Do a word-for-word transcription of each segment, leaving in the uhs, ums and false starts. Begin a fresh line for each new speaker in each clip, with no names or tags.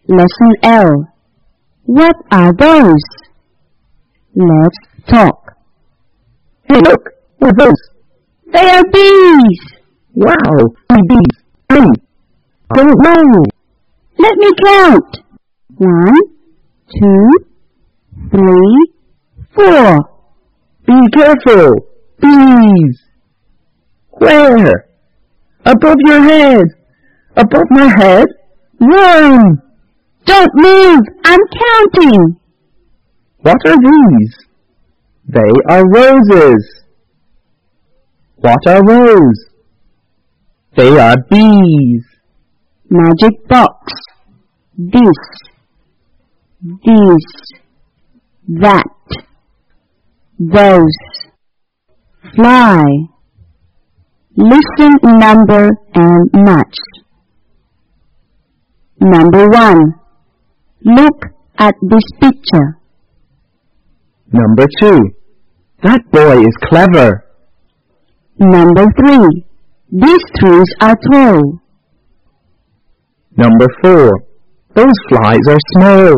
Lesson L. What are those? Let's talk.
Hey, look! What are those?
They are bees!
Wow! How many bees? How many? I don't know!
Let me count. One, two, three, four.
Be careful! Bees! Where? Above your head! Above my head? Run!
Don't move! I'm counting!
What are these? They are roses. What are those? They are bees.
Magic box. This. This. That. Those. Fly. Listen, number, and match. Number one. Look at this picture.
Number two. That boy is clever.
Number three. These trees are tall.
Number four. Those flies are small.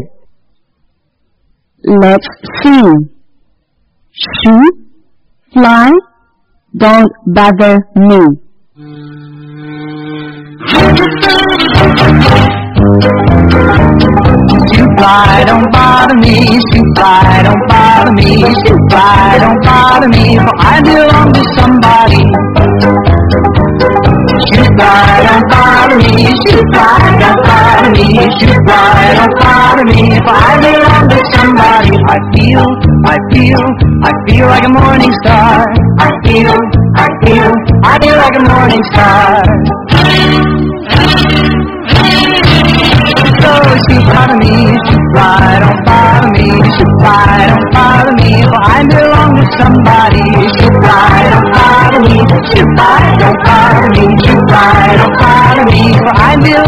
Let's sing. Shoot, fly, don't bother me.
Shoot, fly, don't bother me. Shoot, fly, don't bother me. Shoot, fly, don't bother me, for I belong to somebody. Shoot, fly, don't bother me. Shoot, fly, don't bother me. Shoot, fly, don't bother me, for I belong to somebody. I feel, I feel, I feel like a morning star. I feel, I feel, I feel like a morning star. So shoot, bother me, shoot, fly, don't bother me. Shoot, fly, don't bother me, for I belong to somebody. Shoot, fly, don't bother me. Shoot, fly, don't bother me. Shoot, fly, don't bother me, for I belong